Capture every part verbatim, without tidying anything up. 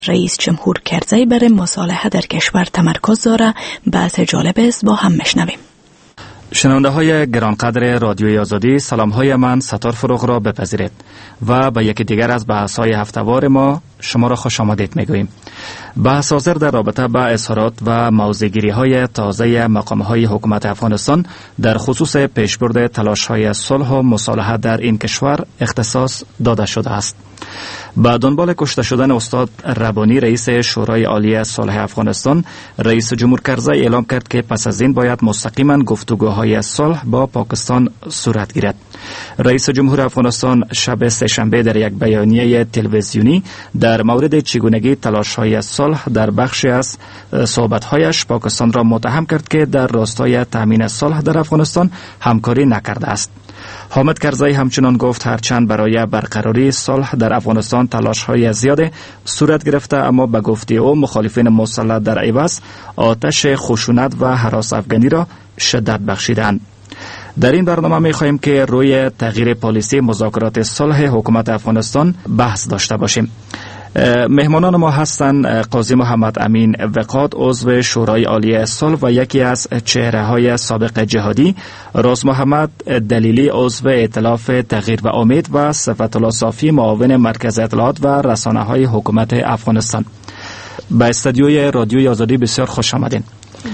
رئیس جمهور کرزی بر مصالحه در کشور تمرکز داره. بحث جالب است، با هم میشنویم. شنونده های گرانقدر رادیوی آزادی، سلام های من ستار فروغ را بپذیرید و به یکی دیگر از بحث های هفتهوار ما شما را خوش آمدید میگوییم. بحث حاضر در رابطه با اظهارات و موضع‌گیری های تازه مقام های حکومت افغانستان در خصوص پیشبرد تلاش های صلح و مصالحه در این کشور اختصاص داده شده است. با دنبال کشته شدن استاد ربانی رئیس شورای عالی صلح افغانستان، رئیس جمهور کرزی اعلام کرد که پس از این باید مستقیما گفتگوهای صلح با پاکستان صورت گیرد. رئیس جمهور افغانستان شب سه‌شنبه در یک بیانیه تلویزیونی در مورد چگونگی تلاش‌های صلح در بخشی از صحبت‌هایش پاکستان را متهم کرد که در راستای تامین صلح در افغانستان همکاری نکرده است. حامد کرزی همچنان گفت هرچند برای برقراری صلح در افغانستان تلاش‌های زیاده صورت گرفته، اما به گفته او مخالفین مسلح در عوض آتش خشونت و هراس افغانی را شدت بخشیدند. در این برنامه می خواهیم که روی تغییر پالیسی مذاکرات صلح حکومت افغانستان بحث داشته باشیم. مهمانان ما هستند قاضی محمد امین وقاد، عضو شورای عالی صلح و یکی از چهره های سابق جهادی، راز محمد دلیلی، عضو ائتلاف تغییر و امید و صفت الله صافی، معاون مرکز اطلاعات و رسانه های حکومت افغانستان. به استودیوی رادیوی آزادی بسیار خوش آمدین.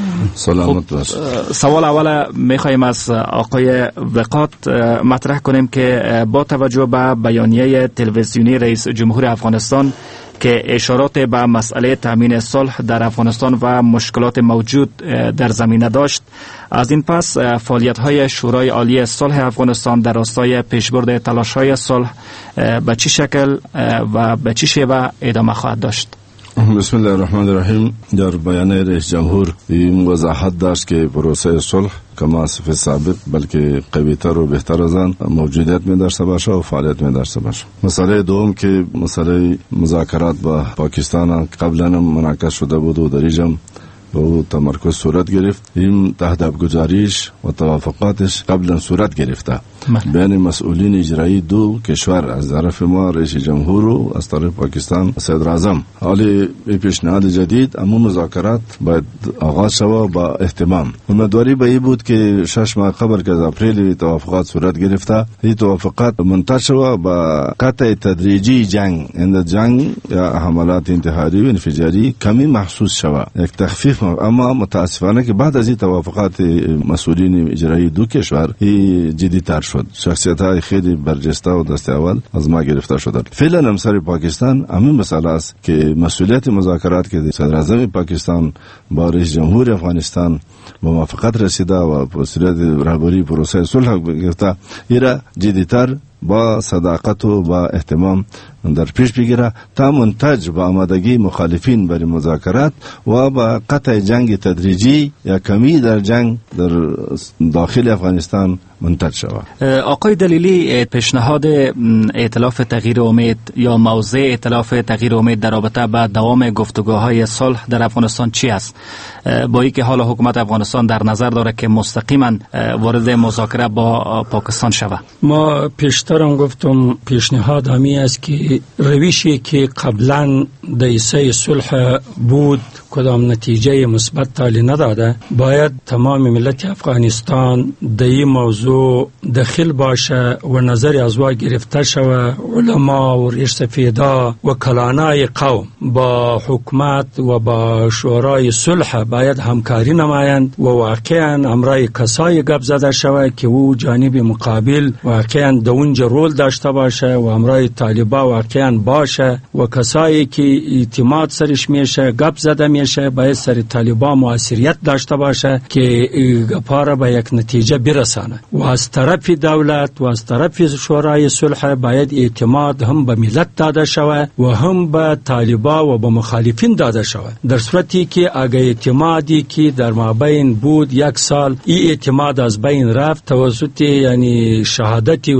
سلامت باش. سوال اول میخوایم از آقای وقاد مطرح کنیم که با توجه به بیانیه تلویزیونی رئیس جمهور افغانستان که اشارات به مسئله تامین صلح در افغانستان و مشکلات موجود در زمینه داشت، از این پس فعالیت‌های شورای عالی صلح افغانستان در راستای پیشبرد تلاش‌های صلح به چه شکل و به چه شیوه ادامه خواهد داشت؟ بسم الله الرحمن الرحیم. در بیانیه رئیس جمهور این وضاحت داشت که پروسه صلح کما صفت ثابت بلکه قوی‌تر و بهتر از آن موجودیت می داشته باشه و فعالیت می داشته باشه. مسئله دوم که مسئله مذاکرات با پاکستان قبلا منعکس شده بود و در اینجا و تمرکز صورت گرفت. این تهدید گزاریش و توافقاتش قبلا صورت گرفته بین مسئولین اجرایی دو کشور، از طرف ما رئیس جمهور و از طرف پاکستان صدر اعظم. حالی پیشنهاد جدید اما مذاکرات باید آغاز شود با اهتمام. امیدواری به این بود که شش ماه قبل که از اپریل توافقات صورت گرفته، این توافقات منتهی شود با قطع تدریجی جنگ، این جنگ یا حملات انتحاری و انفجاری کمی محسوس شود، یک تخفیف. اما متاسفانه که بعد از این توافقات مسئولین اجرایی دو کشور جدی‌تر شد. شخصیت‌های خیلی برجسته و دست اول از ما گرفته شدند. فعلا همسر پاکستان همین مسئله است که مسئولیت مذاکرات که صدر اعظم پاکستان با رئیس جمهور افغانستان با موافقت رسیده و مسئولیت رهبری پروسه صلح گرفته، ایرا جدی‌تر با صداقت و با اهتمام در پیش بگیره تا منتج با آمادگی مخالفین برای مذاکرات و با قطع جنگ تدریجی یا کمی در جنگ در داخل افغانستان منتج شود. آقای دلیلی، پیشنهاد ائتلاف تغییر امید یا موضع ائتلاف تغییر امید در رابطه با دوام گفتگوهای صلح در افغانستان چی است؟ با اینکه حال حکومت افغانستان در نظر داره که مستقیما وارد مذاکره با پاکستان شود. ما پیشترم گفتم پیشنهاد همی است که روشی که قبلا دیسه صلح بود کدام نتیجه مثبت تالی نداده، باید تمام ملت افغانستان در این موضوع دخل باشه و نظر از وا گرفته شود. علما و ریش سفیدا و کلانای قوم با حکومت و با شورای صلح باید همکاری نمایند و واقعا امرای کسای گپ زده شود که او جانب مقابل واقعا در اونجا رول داشته باشه و امرای طالبا واقعا باشه و کسایی که اعتماد سرش میشه گپ زده میشه باید سر طالبا موثریت داشته باشه که گپاره به یک نتیجه برسانه و از طرف دولت و از طرف شورای صلح باید اعتماد هم به ملت داده شود و هم به طالبا و به مخالفین داده شود. در صورتی که اگه اعتمادی که در مابین بود یک سال این اعتماد از بین رفت توسط یعنی شهادت استاد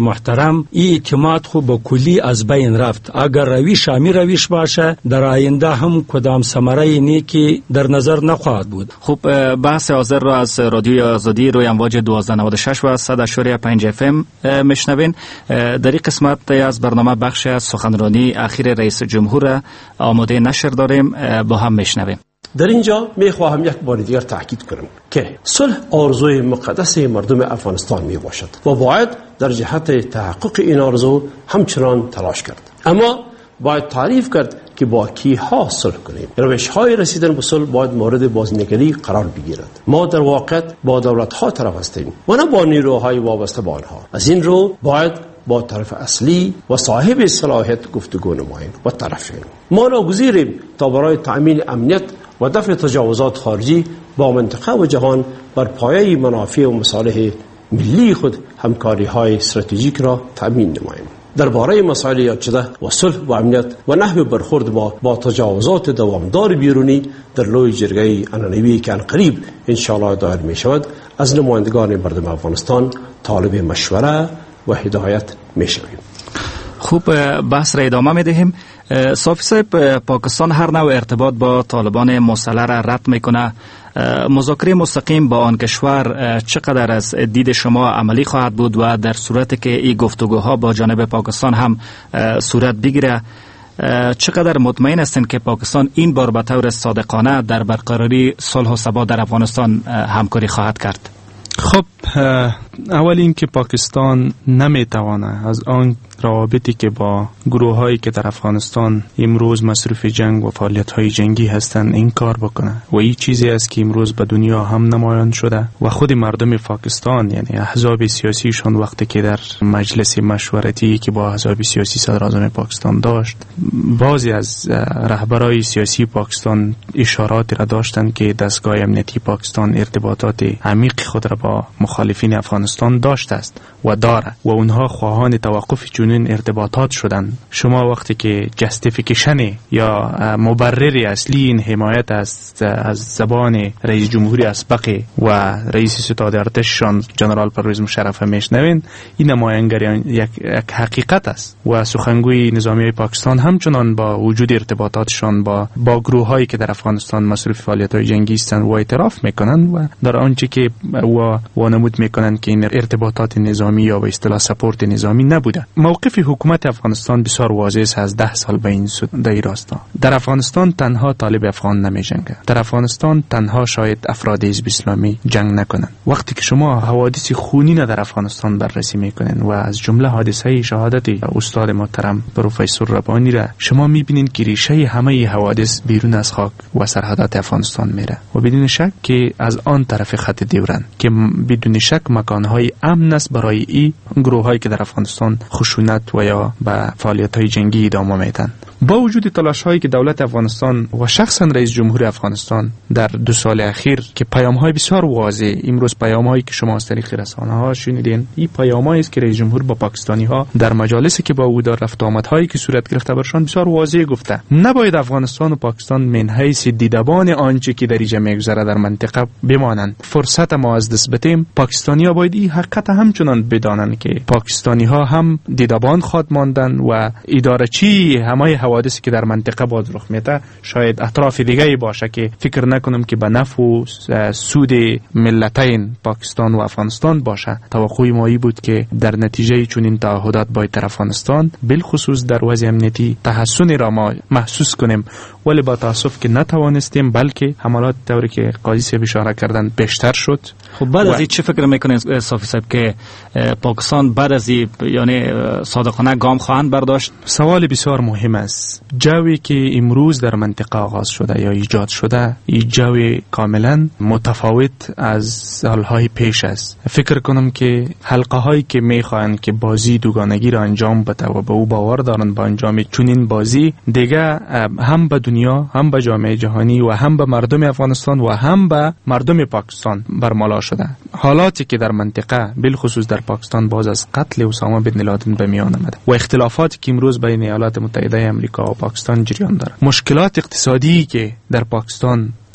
محترم این اعتماد خو به کلی از بین رفت. اگر رویش همی رویش باشه در آینده هم کدام ثمره نیکی در نظر نخواهد بود. خب بحث حاضر را از رادیوی آزادی روی امواج دوازده نود و شش و صد و پنج اف ام میشنوین. در این قسمت از برنامه بخش از سخنرانی اخیر رئیس جمهور آماده نشر داریم، با هم میشنویم. در اینجا میخواهم یک بار دیگر تاکید کنم که صلح آرزوی مقدس مردم افغانستان می باشد و باید در جهت تحقق این آرزو همچنان تلاش کرد. اما باید تعریف کرد که با کیها صلح کنیم. روش های رسیدن به صلح باید مورد بازنگری قرار بگیرد. ما در واقع با دولت ها طرف هستیم و نه با نیروهای وابسته به آنها. از این رو باید با طرف اصلی و صاحب صلاحیت گفتگو نماییم و طرف شویم. ما ناگزیریم تا برای تأمین امنیت و دفع تجاوزات خارجی با منطقه و جهان بر پایه منافع و مصالح ملی خود همکاری های استراتژیک را تأمین نماییم. درباره مسائل یاد شده و صلح و امنیت و نحو برخورد با با تجاوزات دوامدار بیرونی در لوی جرگه عنعنوی که قریب ان شاء الله دایر می شود از نمایندگان مردم افغانستان طالب مشوره و هدایت می شویم. خوب، بحث را ادامه می دهیم. صافی صاحب، پاکستان هر نوع ارتباط با طالبان مسلح را رد میکنه. مذاکره مستقیم با آن کشور چقدر از دید شما عملی خواهد بود و در صورتی که این گفتگوها با جانب پاکستان هم صورت بگیره چقدر مطمئن هستند که پاکستان این بار به طور صادقانه در برقراری صلح و ثبات در افغانستان همکاری خواهد کرد؟ خب، اول این که پاکستان نمیتوانه از آن روابطی که با گروه هایی که در افغانستان امروز مصروف جنگ و فعالیت های جنگی هستند این کار بکنه و این چیزی است که امروز به دنیا هم نمایان شده و خود مردم پاکستان یعنی احزاب سیاسیشون وقتی که در مجلس مشورتی که با احزاب سیاسی صدر اعظم پاکستان داشت، بعضی از رهبرای سیاسی پاکستان اشارات را داشتند که دستگاه امنیتی پاکستان ارتباطات عمیق خود را با مخالفین افغانستان داشته است و داره و اونها خواهان توقف چنین ارتباطات شدن. شما وقتی که جستیفیکیشن یا مبرر اصلی این حمایت است از زبان رئیس جمهوری اسبق و رئیس ستاد ارتششان جنرال پرویز مشرف میشنوین، این نمایانگری یک, یک حقیقت است و سخنگوی نظامی پاکستان همچنان با وجود ارتباطاتشان با با گروه هایی که در افغانستان مصروف فعالیت های جنگی هستند و اعتراف میکنن و در آنچه که و وانمود میکنن که این ارتباطات نظامی یا به اصطلاح سپورت نظامی نبوده. موقف حکومت افغانستان بسیار واضح است از ده سال به این راستا. در افغانستان تنها طالب افغان نمی‌جنگه. در افغانستان تنها شاید افراد حزب اسلامی جنگ نکنن. وقتی که شما حوادث خونین در افغانستان بررسی میکنین و از جمله حادثه شهادت استاد محترم پروفسور ربانی را شما میبینین که ریشه همه حوادث بیرون از خاک و سرحدات افغانستان میره و بدون شک که از آن طرف خط دیورن که بدون شک مکانهای امن است برای این گروه‌هایی که در افغانستان خشونت و یا به فعالیت‌های جنگی ادامه میدن. با وجود تلاش‌هایی که دولت افغانستان و شخصا رئیس جمهور افغانستان در دو سال اخیر که پیام‌های بسیار واضح، امروز پیام‌هایی که شما از طریق رسانه‌ها شنیدین، این پیام‌هایی است که رئیس جمهور با پاکستانی‌ها در مجالسی که با او در رفت و آمدهایی که صورت گرفته برشان بسیار واضح گفته نباید افغانستان و پاکستان من حیث دیدبان آنچه که در اینجا می‌گذره در منطقه بمانند. فرصت ما از دست بدیم. پاکستانی‌ها باید این حقیقت همچنان بدانند که پاکستانی‌ها هم دیدبان خود ماندن و اداره چی همه حوادثی که در منطقه باز رخ میده شاید اطراف دیگه باشه که فکر نکنم که به نفع و سود ملتین پاکستان و افغانستان باشه. توقع ما ای بود که در نتیجه چنین تعهدات با طرف افغانستان بالخصوص در وضع امنیتی تحسن را ما محسوس کنیم، ولی با تاسف که نتوانستیم، بلکه حملات طوری که قاضی صاحب اشاره کردن بیشتر شد. خب بعد از این چه فکر میکنید صافی صاحب که پاکستان بعد از این یعنی صادقانه گام خواهند برداشت؟ سوال بسیار مهم است. جوی که امروز در منطقه آغاز شده یا ایجاد شده، این جوی کاملا متفاوت از سالهای پیش است. فکر کنم که حلقه هایی که میخواهند که بازی دوگانگی را انجام بده و به او باور دارند با انجام چنین بازی دیگه هم به دنیا، هم به جامعه جهانی و هم به مردم افغانستان و هم به مردم پاکستان برملا شده. حالاتی که در منطقه بالخصوص در پاکستان باز از قتل اسامه بن لادن به میان آمده و اختلافاتی که امروز بین ایالات متحده آمریکا و پاکستان جریان داره، مشکلات اقتصادی که در پاکستان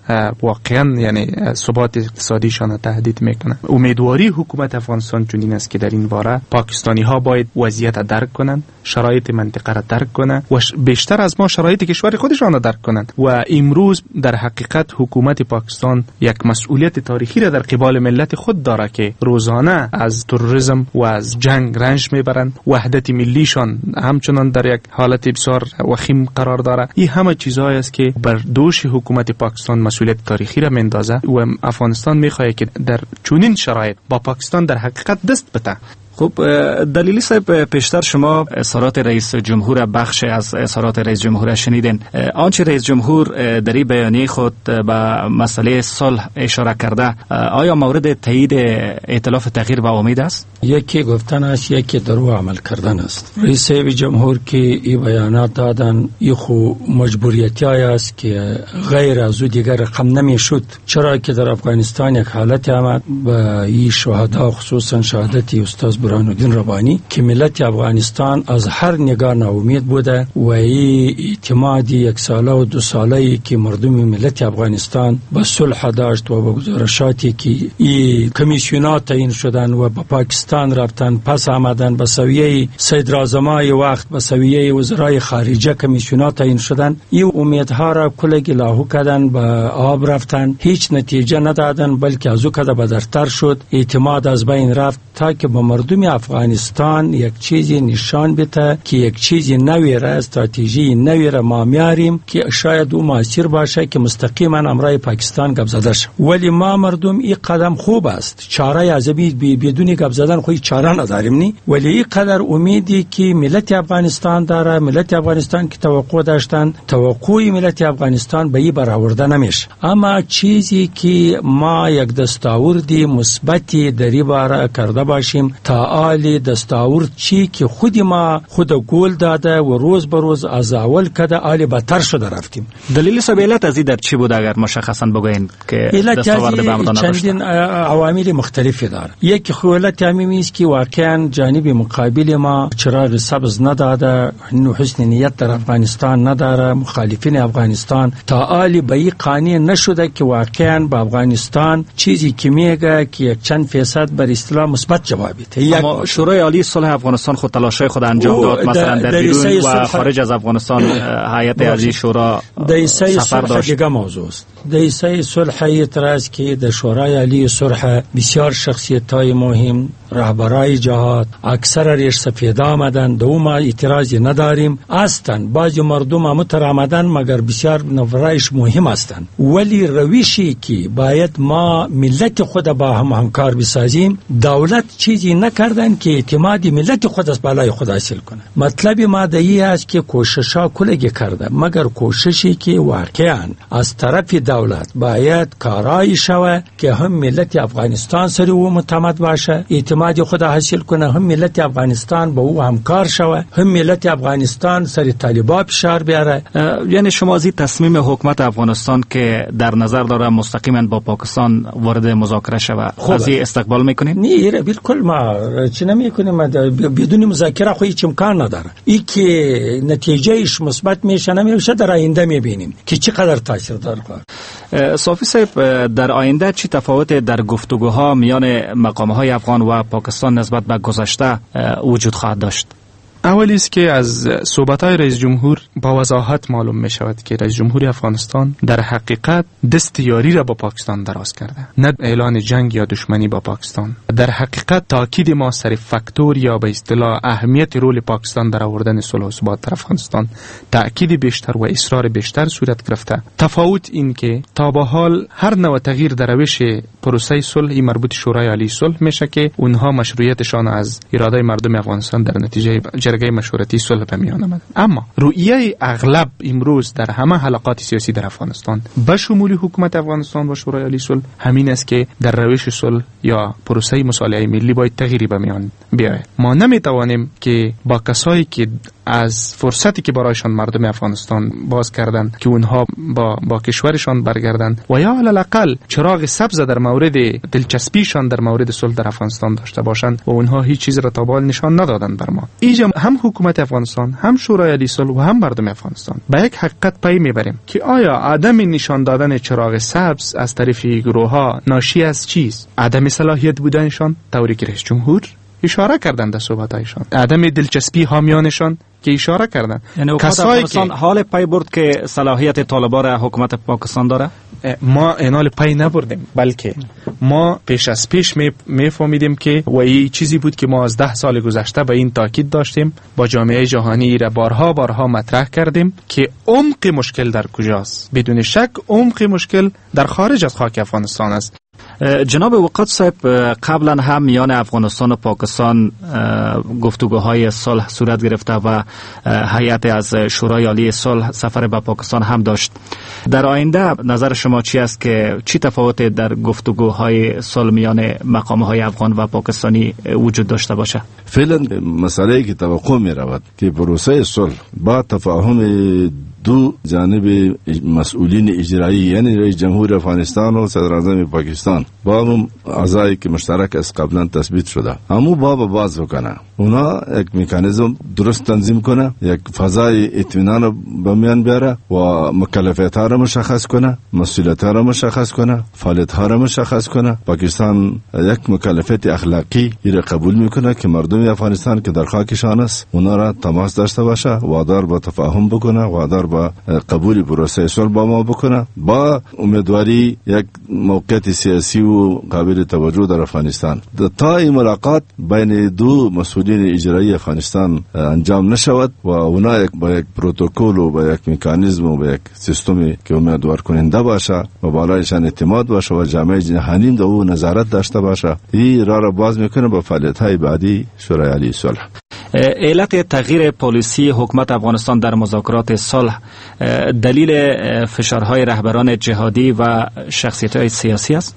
واقعا یعنی ثبات اقتصادیشان تهدید میکنه. امیدواری حکومت افغانستان چنین است که در این باره پاکستانی ها باید وضعیت را درک کنند، شرایط منطقه را درک کنند و بیشتر از ما شرایط کشور خودشان را درک کنند. و امروز در حقیقت حکومت پاکستان یک مسئولیت تاریخی را در قبال ملت خود داره که روزانه از تروریسم و از جنگ رنج میبرند. وحدت ملیشان همچنان در یک حالت بسیار وخیم قرار داره. این همه چیزهایی است که بر دوش حکومت پاکستان مسئولیت تاریخی را میندازه و افغانستان میخواهد که در چنین شرایط با پاکستان در حقیقت دست بده. خب دلیلی صاحب، پیشتر شما اظهارات رئیس جمهور، بخش از اظهارات رئیس جمهور شنیدین. آنچه رئیس جمهور در این بیانیه خود به مسئله صلح اشاره کرده، آیا مورد تایید ائتلاف تغییر و امید است؟ یکی گفتن است، یکی درو عمل کردن است. رئیس جمهور که این بیانات دادن، این خو مجبوریتی است که غیر از او دیگر رقم نمیشد. چرا که در افغانستان یک حالت آمد و این شهدا، خصوصا شهادت استاد برهانالدین ربانی، که ملت افغانستان از هر نگاه ناامید بوده و این اعتمادی یک ساله و دو ساله‌ای که مردم ملت افغانستان به صلح داشت و به گزارشاتی که این کمیسیونات تعیین شدن و به پاکستان رفتن، پس آمدن به سویه صدراعظمای وقت، به سویه وزرای خارجه کمیسیونات تعیین شدن، این امیدها را کلگی لاهو کردن، به آب رفتن، هیچ نتیجه ندادن، بلکه از او کده بدتر شد. اعتماد از بین رفت تا که به مردم افغانستان یک چیزی نشان بده که یک چیزی نوی را، استراتژی نوی را ما میاریم که شاید او موثر باشه که مستقیما امرای پاکستان گپ زده شه. ولی ما مردم این قدم خوب است، چاره از بدون گپ زدن خو چاره نداریم نی، ولی این قدر امیدی که ملت افغانستان داره، ملت افغانستان که توقع داشتن، توقعی ملت افغانستان به این برآورده نمیشه. اما چیزی که ما یک دستاوردی مثبتی در این باره کرده باشیم، تعالی دستاورد چی که خودی ما خود گول داده و روز به روز از اول کده آلی بتر شده رفتیم. دلیل صاحب علت از این در چی بود اگر مشخصا بگوین که دستاورد به امر نداشت؟ چندین عوامل مختلفی داره. یک خولت همین است که واقعا جانب مقابل ما چراغ سبز نداده، نو حسن نیت در افغانستان نداره، مخالفین افغانستان تعالی به این قانع نشده که واقعا به افغانستان چیزی که میگه که یک چند فیصد بر اصطلاح مثبت جواب بده. اما شورای عالی صلح افغانستان خود تلاشای خود انجام داد، مثلا در بیرون و خارج از افغانستان هیئت عالی شورا سفر داشت. دیگه موضوع است. دیسه صلح اعتراض که در شورای عالی صلح بسیار شخصیت‌های مهم، رهبرای جهاد اکثر ریش سفید آمدن، دوم اعتراضی نداریم. اصلا بعضی مردم متر آمدن مگر بسیار نفرایش مهم هستند، ولی روشی که باید ما ملت خود با هم همکار بسازیم، دولت چیزی نکردن که اعتماد ملت خود از بالای خود حاصل کنه. مطلب ما دایی است که کوششا کلگی کرده، مگر کوششی که واقعا از طرف دولت باید کارایی شوه که هم ملت افغانستان سره و متمد باشه، اعتماد خود حاصل کنه، هم ملت افغانستان با او همکار شوه، هم ملت افغانستان سر طالبان فشار بیاره. یعنی شما از این تصمیم حکومت افغانستان که در نظر داره مستقیما با پاکستان وارد مذاکره شوه، از این استقبال میکنین؟ نه بالکل، ما چی نمیکنیم، بدون مذاکره خو هیچ امکان نداره. این که نتیجهش مثبت میشه نمیشه، در آینده میبینیم که چقدر تاثیر داره. صافی صاحب، در آینده چی تفاوت در گفتگوها میان مقامهای افغان و پاکستان نسبت به گذشته وجود خواهد داشت؟ اولی است که از صحبت‌های رئیس جمهور با وضاحت معلوم می شود که رئیس جمهوری افغانستان در حقیقت دست یاری را با پاکستان دراز کرده، نه اعلان جنگ یا دشمنی با پاکستان. در حقیقت تاکید ما سر فاکتور یا به اصطلاح اهمیت رول پاکستان در آوردن صلح و ثبات در افغانستان تاکید بیشتر و اصرار بیشتر صورت گرفته. تفاوت این که تا به حال هر نوع تغییر در روش پروسه صلح مربوط شورای عالی صلح میشه که اونها مشروعیتشان از اراده مردم افغانستان در نتیجه جرگه مشورتی صلح به میان آمد. اما رویه اغلب امروز در همه حلقات سیاسی در افغانستان به شمول حکومت افغانستان و شورای عالی صلح همین است که در روش صلح یا پروسه مصالحه ملی باید تغییری به میان بیاید. ما نمیتوانیم که با کسایی که از فرصتی که برایشان مردم افغانستان باز کردند که اونها با با کشورشان برگردند و یا علالاقل چراغ سبز در مورد دلچسپیشان در مورد صلح در افغانستان داشته باشند و اونها هیچ چیز را تا به حال نشان ندادند بر ما. اینجا هم حکومت افغانستان، هم شورای عالی صلح و هم مردم افغانستان به یک حقیقت پی میبریم که آیا عدم نشان دادن چراغ سبز از طرف گروه‌ها ناشی از چیست؟ عدم صلاحیت بودنشان طوری که رئیس جمهور اشاره کردند در صحبتایشان، عدم دلچسپی حامیانشان که اشاره کردند. یعنی کسایی که حال پی برد که صلاحیت طالبان را حکومت پاکستان داره، ما اینال پی نبردیم، بلکه ما پیش از پیش میفهمیدیم که و این چیزی بود که ما از ده سال گذشته به این تاکید داشتیم، با جامعه جهانی را بارها بارها مطرح کردیم که عمق مشکل در کجاست. بدون شک عمق مشکل در خارج از خاک افغانستان است. جناب وقت صاحب، قبلا هم میان افغانستان و پاکستان گفتگوهای صلح صورت گرفته و هیئت از شورای عالی صلح سفر به پاکستان هم داشت. در آینده نظر شما چی است که چی تفاوت در گفتگوهای صلح میان مقامهای افغان و پاکستانی وجود داشته باشه؟ فعلا مسئله که توقع می رود که پروسه صلح با تفاهم دو جانب مسئولین اجرایی یعنی رئیس جمهور افغانستان و صدر اعظم پاکستان با اعضایی که مشترک از قبلا تثبیت شده همو باب باز بکنه، اونا یک مکانیزم درست تنظیم کنه، یک فضای اطمینان به میان بیاره و مکلفیت ها را مشخص کنه، مسئولیت ها را مشخص کنه، فعالیت ها را مشخص کنه. پاکستان یک مکلفیت اخلاقی را قبول میکنه که مردم افغانستان که در خاکشان است اونا را تماس داشته باشه، وادار به تفاهم بکنه، وادار با قبول پروسه صلح با ما بکنه، با امیدواری یک موقعیت سیاسی و قابل توجه در افغانستان. تا این ملاقات بین دو مسئولین اجرایی افغانستان انجام نشود و اونا با یک پروتکل و با یک مکانیزم و با یک سیستمی که امیدوار کننده باشه و بالایشان اعتماد باشه و جامعه جهانی در او نظارت داشته باشه، این راه را باز میکنه به فعالیت‌های بعدی شورای عالی صلح. علت تغییر پالیسی حکومت افغانستان در مذاکرات صلح دلیل فشارهای رهبران جهادی و شخصیت‌های سیاسی است؟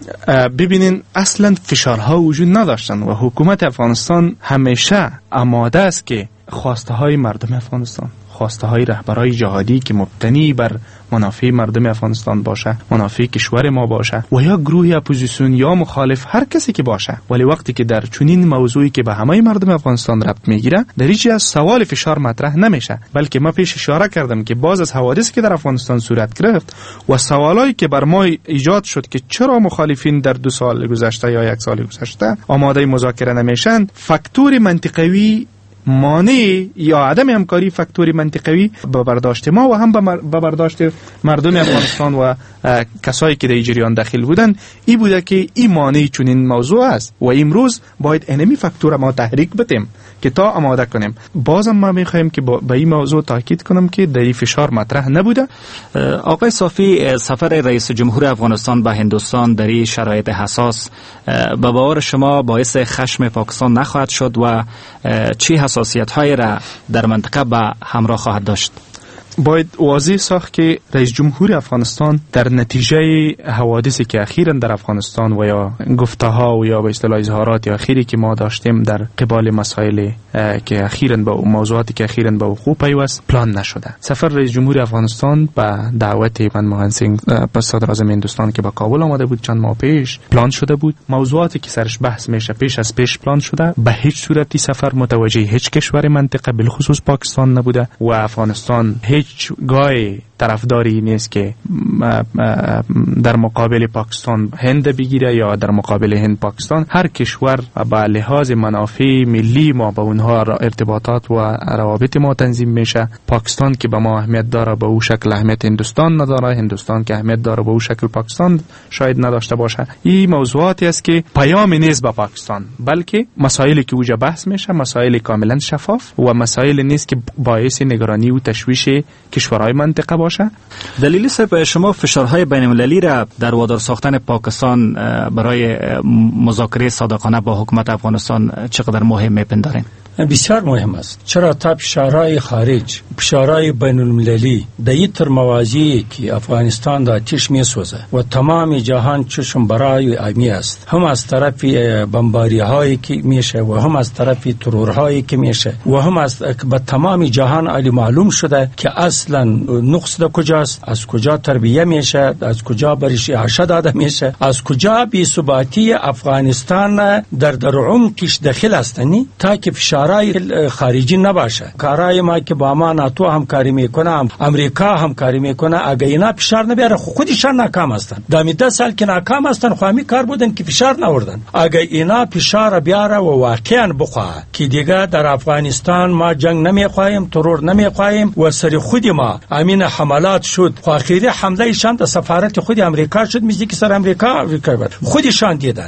ببینین اصلا فشارها وجود نداشتن و حکومت افغانستان همیشه آماده است که خواسته های مردم افغانستان، خواسته های رهبرای جهادی که مبتنی بر منافع مردم افغانستان باشه، منافع کشور ما باشه و یا گروه اپوزیسیون یا مخالف هر کسی که باشه، ولی وقتی که در چنین موضوعی که به همه مردم افغانستان ربط میگیره در هیچ از سوال فشار مطرح نمیشه، بلکه ما پیش اشاره کردم که باز از حوادثی که در افغانستان صورت گرفت و سوالایی که بر ما ایجاد شد که چرا مخالفین در دو سال گذشته یا یک سال گذشته آماده مذاکره نمیشن، فاکتور منطقوی مانع یا عدم همکاری فاکتوری منطقوی به برداشت ما و هم به برداشت مردم افغانستان و کسایی که در جریان داخل بودن ای بوده که این مانع چنین موضوع است و امروز باید انمی فاکتور ما تحریک بدیم که تا آماده کنیم. بازم ما میخوایم که به این موضوع تاکید کنم که در این فشار مطرح نبوده. آقای صافی، سفر رئیس جمهور افغانستان به هندوستان در این شرایط حساس به باور شما باعث خشم پاکستان نخواهد شد و چی حساسیت های را در منطقه به همراه خواهد داشت؟ باید واضح ساخت که رئیس جمهور افغانستان در نتیجه حوادثی که اخیراً در افغانستان و یا گفته‌ها و یا به اصطلاح اظهارات اخیری که ما داشتیم در قبال مسائل که اخیراً به موضوعاتی که اخیراً به وقوع پیوست پلان نشده. سفر رئیس جمهور افغانستان به دعوت منموهن سینگ صدر اعظم هندوستان که به کابل آمده بود چند ماه پیش پلان شده بود. موضوعاتی که سرش بحث میشه پیش از پیش پلان شده. به هیچ صورتی سفر متوجه هیچ کشور منطقه بالخصوص پاکستان نبوده و افغانستان هیچ گاهی طرفداری نیست که در مقابل پاکستان هند بگیره یا در مقابل هند پاکستان. هر کشور به لحاظ منافع ملی ما با اونها ارتباطات و روابط ما تنظیم میشه. پاکستان که به ما اهمیت داره به او شکل اهمیت هندوستان نداره، هندوستان که اهمیت داره به او شکل پاکستان شاید نداشته باشه. این موضوعاتی است که پیام نیست به پاکستان، بلکه مسائلی که اوجا بحث میشه مسائل کاملا شفاف و مسائل نیست که باعث نگرانی و تشویش کشورهای منطقه باشه. دلیلی صاحب، شما فشارهای بین المللی را در وادار ساختن پاکستان برای مذاکره صادقانه با حکومت افغانستان چقدر مهم میپندارین؟ بسیار مهم است. چرا؟ تا فشارهای خارج، فشارهای بین المللی در تر موازی که افغانستان در آتش می سوزه و تمام جهان چشم برای امی است، هم از طرف بمباری هایی که میشه و هم از طرف ترورهایی که میشه و هم از به تمام جهان علی معلوم شده که اصلا نقص در کجاست، از کجا تربیه میشه، از کجا برش اعاشه داده میشه، از کجا بی ثباتی افغانستان در در عمقش داخل استنی تا که فشارهای خارجی نباشه. کارهای ما که با ما ناتو همکاری میکنه، امریکا همکاری میکنه، اگه اینا فشار نبیاره خودشان ناکام هستن. دامی ده سال که ناکام هستن خو همی کار بودن که فشار نوردن. اگه اینا فشار بیاره و واقعا بخواه که دیگه در افغانستان ما جنگ نمیخوایم، ترور نمیخوایم و سر خودی ما امین حملات شد، خو اخیری حمله ایشان در سفارت خود امریکا شد، میگه که سر امریکا امریکا بود خودشان دیدن.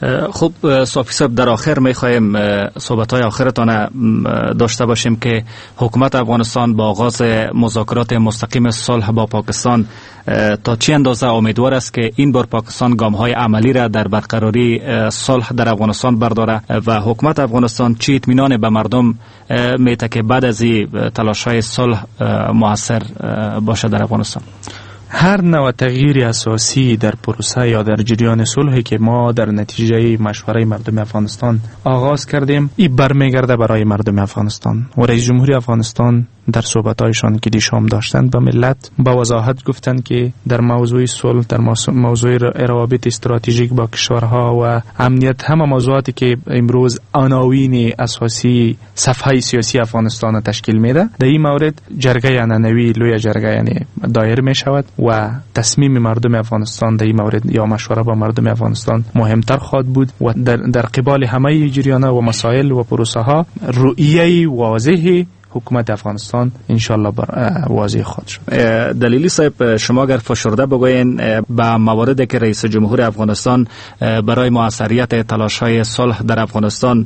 خب صافی صاحب، در آخر میخوایم صحبت‌های آخرتان داشته باشیم که حکومت افغانستان با آغاز مذاکرات مستقیم صلح با پاکستان تا چه اندازه امیدوار است که این بار پاکستان گام‌های عملی را در برقراری صلح در افغانستان برداره و حکومت افغانستان چه اطمینان به مردم میده که بعد از این تلاش‌های صلح موثر باشه در افغانستان؟ هر نوع تغییر اساسی در پروسه یا در جریان صلحی که ما در نتیجه مشوره مردم افغانستان آغاز کردیم، این برمیگرده برای مردم افغانستان و رئیس جمهوری افغانستان در صحبت‌هایشان که دیشام داشتند به ملت با وضاحت گفتند که در موضوع صلح، در موضوع روابط استراتژیک با کشورها و امنیت، همه موضوعاتی که امروز عناوین اساسی صفحه سیاسی افغانستان تشکیل میده، در این مورد جرگه عنعنوی لوی جرگه یعنی دایر می شود و تصمیم مردم افغانستان در این مورد یا مشوره با مردم افغانستان مهمتر خواهد بود و در, در قبال همه جریان‌ها و مسائل و پروسه ها رؤیه واضحی حکومت افغانستان انشالله واضح خواهد شد. دلیلی صاحب، شما اگر فشرده بگوین به مواردی که رئیس جمهور افغانستان برای موثریت تلاش‌های صلح در افغانستان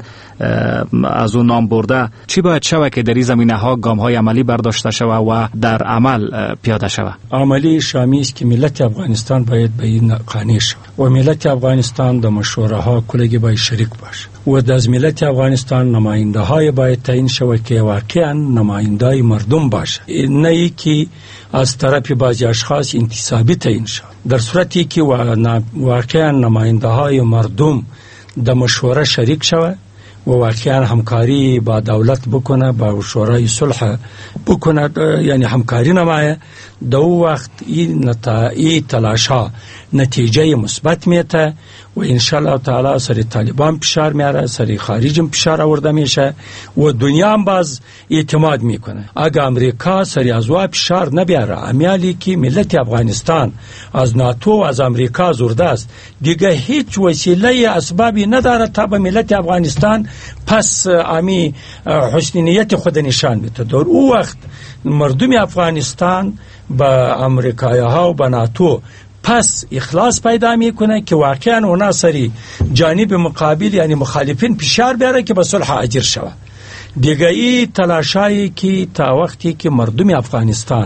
از اون نام برده، چی باید شود که در این زمینه‌ها گام‌های عملی برداشته شود و در عمل پیاده شود؟ عملی شامی است که ملت افغانستان باید به این قانع شود و ملت افغانستان در مشوره‌ها کلگی باید شریک باشه و از ملت افغانستان نماینده های باید تعیین شود که واقعا نماینده مردم باشه، نه ای که از طرف بعضی اشخاص انتصابی تعیین شود. در صورتی که واقعا نماینده های مردم در مشوره شریک شود و واقعا همکاری با دولت بکنه، با شورای صلح بکنه، یعنی همکاری نمایه، دو وقت این نتایج تلاش‌ها نتیجه مثبت میته و ان شاء الله تعالی سر طالبان فشار میاره، سر خارجم فشار آورده میشه و دنیا هم باز اعتماد میکنه. اگه امریکا سر از وا فشار نبیاره، امیالی که ملت افغانستان از ناتو و از امریکا زورده است، دیگه هیچ وسیله اسبابی نداره تا به ملت افغانستان پس امی حسن نیت خود نشان بده. در او وقت مردم افغانستان با امریکایی‌ها و با ناتو پس اخلاص پیدا میکنه که واقعا اونا سری جانب مقابل یعنی مخالفین فشار بیاره که به صلح اجر شود. دیگه ای تلاشایی که تا وقتی که مردم افغانستان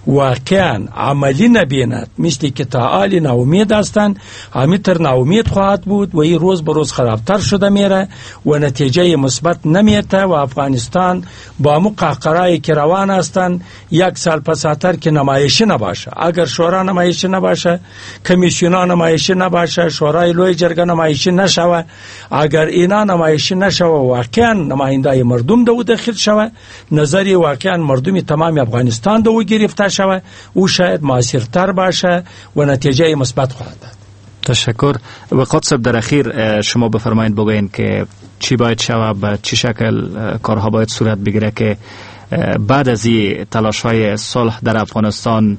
واقعا عملی نبیند، مثل که تا آلی ناامید هستند، همیتر ناامید خواهد بود و این روز به روز خرابتر شده میره و نتیجه مثبت نمیته و افغانستان با مو قهقرایی که روان هستند یک سال پس اتر که نمایشی نباشه، اگر شورا نمایشی نباشه، کمیسیونا نمایشی نباشه، شورای لوی جرگه نمایشی نشوه، اگر اینا نمایشی نشوه واقعا نماینده مردم دو داخل شوه، نظری واقعا مردم تمام افغانستان دو گرفته شوه، او شاید موثرتر باشه و نتیجه مثبت خواهد داد. تشکر. و قدس در اخیر شما بفرمایید بگوین که چی باید شود، به چه شکل کارها باید صورت بگیره که بعد از این تلاش‌های صلح در افغانستان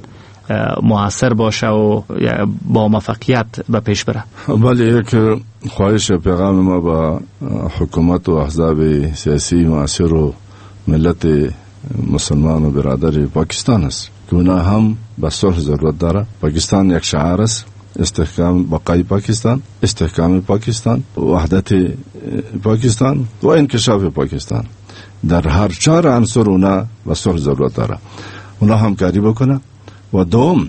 موثر باشه و با موفقیت به پیش بره؟ بله، یک خواهش پیغام ما با حکومت و احزاب سیاسی معاصر و ملت مسلمان و برادر پاکستان است که اونا هم به صلح ضرورت داره. پاکستان یک شعار است، استحکام بقای پاکستان، استحکام پاکستان، وحدت پاکستان و انکشاف پاکستان. در هر چهار عنصر اونا به صلح ضرورت داره. اونا همکاری بکنه و دوم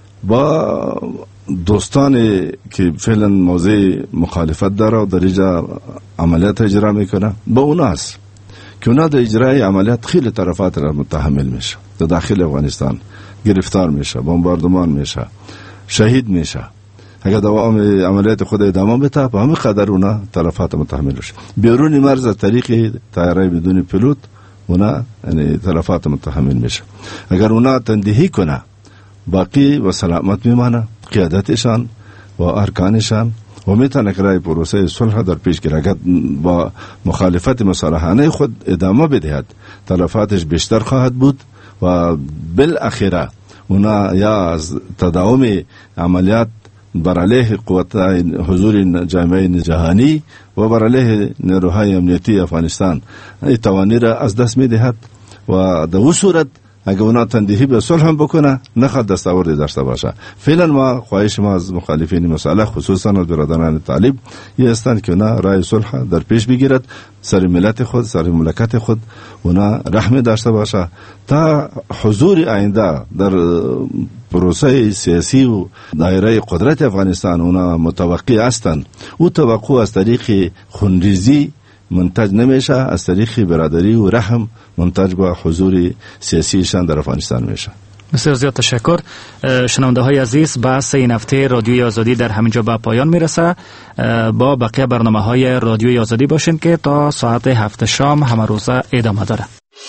با دوستانی که فعلا موضع مخالفت داره و در اینجا عملیات اجرا میکنه با اوناست که اونا در اجرای عملیات خیلی طرفات را متحمل میشه، در داخل افغانستان گرفتار میشه، بمباردمان میشه، شهید میشه. اگر دوام عملیات خود ادامه بده به همین قدر اونا طرفات متحمل میشه. بیرون مرز از طریق طیاره بدون پیلوت اونا یعنی طرفات متحمل میشه. اگر اونا تندهی کنه باقی و سلامت میمانه، قیادتشان و ارکانشان و میتونه که رای پروسه صلح در پیش گیره. اگر با مخالفت مصالحانه خود ادامه بدهد تلفاتش بیشتر خواهد بود و بالاخره اونا یا از تداوم عملیات بر علیه قوت حضور جامعه جهانی و بر علیه نیروهای امنیتی افغانستان توانی را از دست میدهد و در اون صورت اگر اونا تندهی به صلح هم بکنه نخواد دستاوردی داشته باشه. فعلا ما خواهش ما از مخالفین مسئله خصوصا از برادران طالب یه هستند که اونا رای صلح در پیش بگیرد، سر ملت خود سر مملکت خود اونا رحم داشته باشه تا حضور آینده در پروسه سیاسی و دایره قدرت افغانستان اونا متوقع هستند. او توقع از طریق خونریزی منتج نمیشه، از طریق برادری و رحم منتج به حضور سیاسیشان در افغانستان میشه. بسیار زیاد تشکر. شنونده های عزیز، بحث این هفته رادیوی آزادی در همینجا به پایان میرسه. با بقیه برنامه های رادیوی آزادی باشین که تا ساعت هفت شام همه روزه ادامه داره.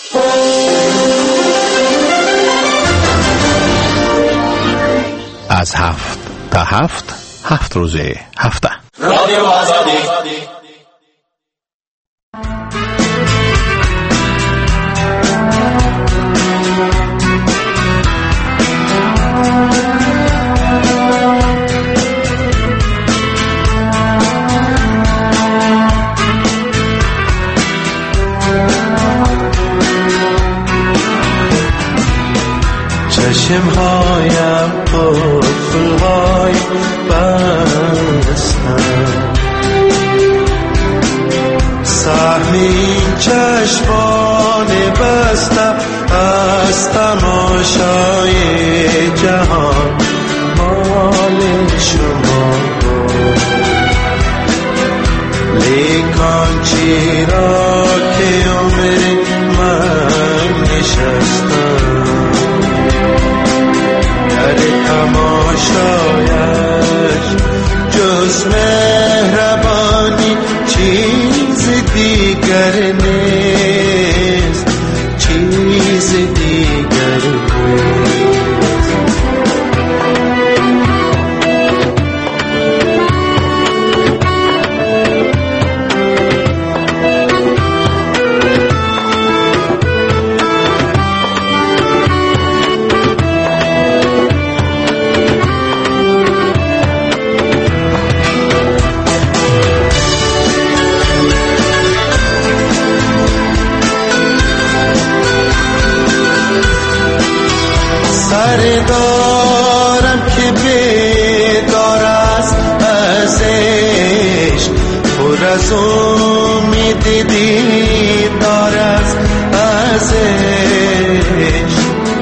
از هفت تا هفت هفت روزه هفته رادیو آزادی. چشمهایم قفل‌های بستم، سهم این چشمان بستم از تماشای جهان مال شما بود. لیکن چرا که عمر من نشستم تماشایش جز مهربانی چیز دیگر نیست، چیز دیگر نیست. دارم که بیدار است ازش، پر از امید دیدار است ازش.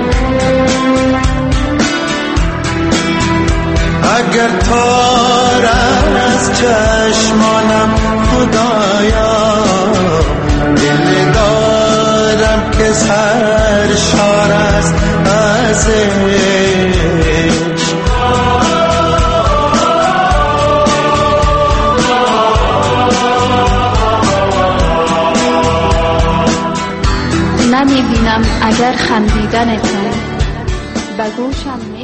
اگر تار از چشمانم خدایا، دل دارم که سرشار است ازش. نمیبینم اگر خندیدن تو به گوشم